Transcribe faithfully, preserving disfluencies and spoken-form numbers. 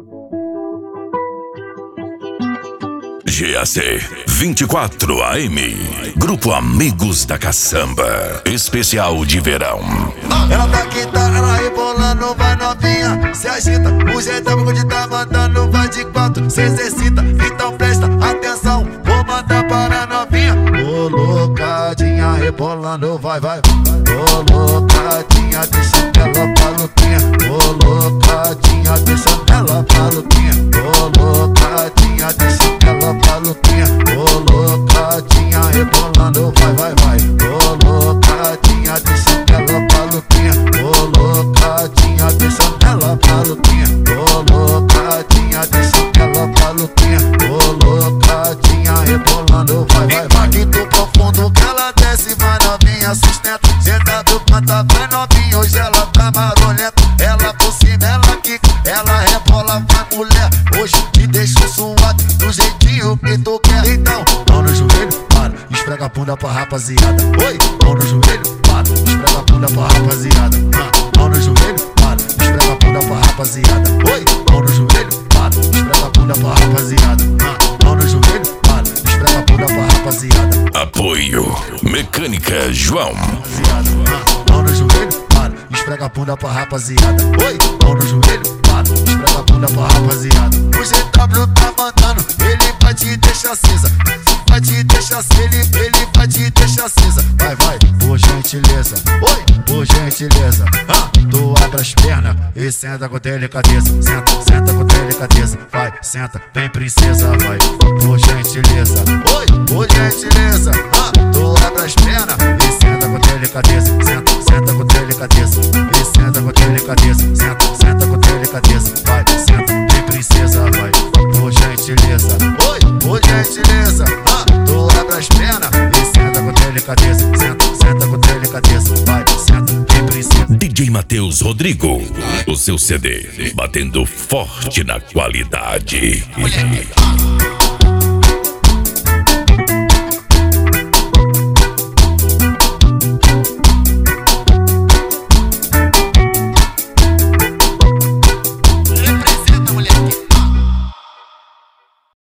G A C vinte e quatro A M, Grupo Amigos da Caçamba, especial de verão. Ela tá quinta, ela rebolando, vai novinha, se agita. O jeitão que tá mandando vai de quatro, se exercita. Então presta atenção, vou mandar para a novinha. Colocadinha, rebolando, vai, vai. Colocadinha, deixa ela maluquinha. Colocadinha, deixa ela maluquinha. Colocadinha, deixa ela maluquinha. Colocadinha, rebolando, vai, vai, vai. Colocadinha, deixa ela maluquinha. Colocadinha, deixa ela maluquinha. Colocadinha, deixa ela maluquinha. Colocadinha, rebolando, vai, vai, vai. Impacto profundo que ela desce, vai novinha, sustenta. Senta do canta, vai novinha, hoje ela tá marolenta. Ela por cima, ela quica, ela rebola, vai mulher. Hoje te deixo suado, do jeitinho que tu quer. Então, mão no joelho, para, esfrega a bunda pra rapaziada. Oi, mão no joelho, para, esfrega a bunda pra rapaziada. Ah, mão no joelho, para, esfrega a bunda pra rapaziada. Oi, mão no joelho, para, esfrega a bunda pra rapaziada. Ah, mão no joelho, para, esfrega a bunda pra rapaziada. Apoio Mecânica João. Ah, mão no joelho, para, esfrega a bunda pra rapaziada. Oi, mão no joelho, para, esfrega a bunda pra rapaziada. O G W tá mandando, ele vai te deixar acesa. Vai te deixar acesa, ele, ele vai te deixar acesa. Vai, vai, por gentileza. Oi, por gentileza. Ah, tu abre as pernas e senta com delicadeza. Senta, senta com delicadeza. Vai, senta, vem princesa, vai. Por gentileza. Oi, por gentileza. Ah, tu abre as pernas e senta com delicadeza. Senta, senta com delicadeza. E senta com delicadeza. Senta, senta com delicadeza. Vai, senta, vem princesa, vai. Por gentileza. Oi, por gentileza. Ah, tu abre as pernas e senta com delicadeza. Senta, senta com delicadeza. Vai, senta, vem princesa. D J Matheus Rodrigo, o seu C D batendo forte na qualidade.